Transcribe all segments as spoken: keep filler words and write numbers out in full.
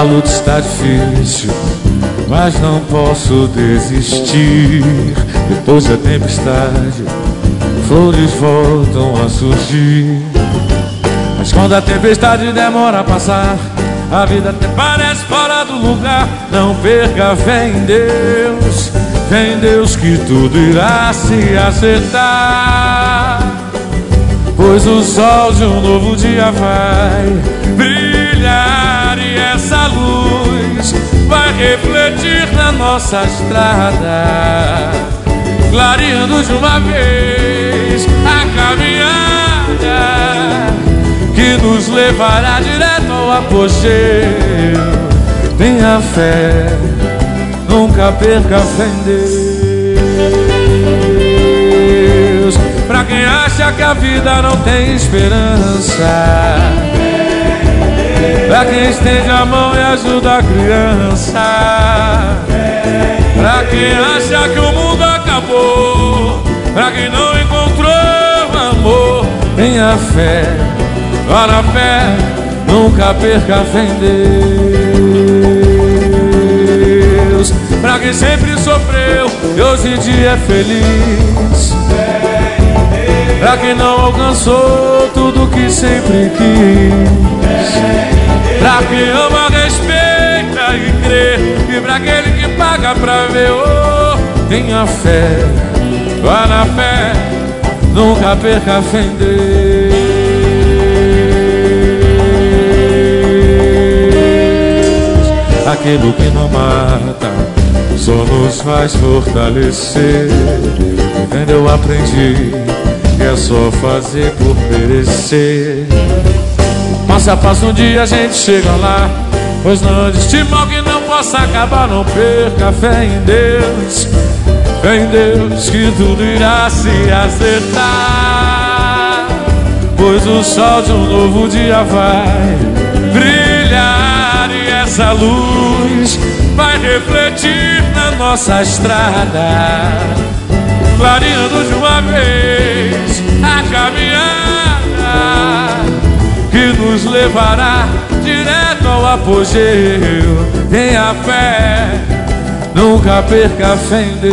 luta está difícil, mas não posso desistir. Depois da tempestade, flores voltam a surgir. Mas quando a tempestade demora a passar, a vida até parece fora do lugar. Não perca a fé em Deus, fé em Deus que tudo irá se acertar. Pois o sol de um novo dia vai brilhar e essa luz vai refletir na nossa estrada, clareando de uma vez a caminhada que nos levará direto ao apogeu. Tenha fé, nunca perca a fé em Deus. Pra quem acha que a vida não tem esperança, pra quem estende a mão e ajuda a criança, pra quem acha que o mundo acabou, pra quem não encontrou amor, tenha fé, vá na fé, nunca perca a fé em Deus. Pra quem sempre sofreu e hoje em dia é feliz, pra quem não alcançou tudo que sempre quis, pra quem ama, respeita e crê, e pra aquele que paga pra ver, oh, tenha fé, vá na fé, nunca perca a fé em Deus. Aquilo que não mata só nos faz fortalecer. Entendeu? Eu aprendi que é só fazer por merecer. Passo a passo um dia a gente chega lá, pois não existe mal que não possa acabar. Não perca a fé em Deus, fé em Deus que tudo irá se acertar. Pois o sol de um novo dia vai brilhar e essa luz vai refletir na nossa estrada, clareando de uma vez a caminhada que nos levará direto ao apogeu. Tenha fé, nunca perca a fé em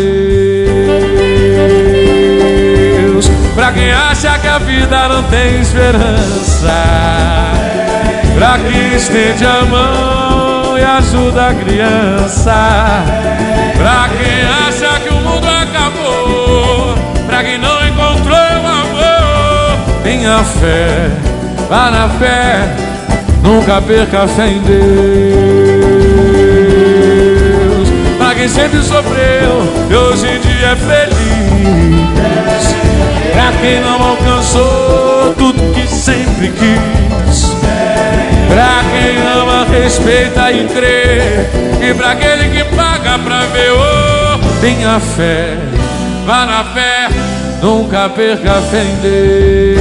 Deus. Pra quem acha que a vida não tem esperança, pra quem estende a mão e ajuda a criança, pra quem acha que o mundo acabou, pra quem não encontrou amor, tenha fé, vá na fé, nunca perca a fé em Deus. Pra quem sempre sofreu e hoje em dia é feliz, pra quem não alcançou tudo que sempre quis, pra quem ama, respeita e crê, e pra aquele que paga pra ver, oh, tenha fé, vá na fé, nunca perca a fé em Deus.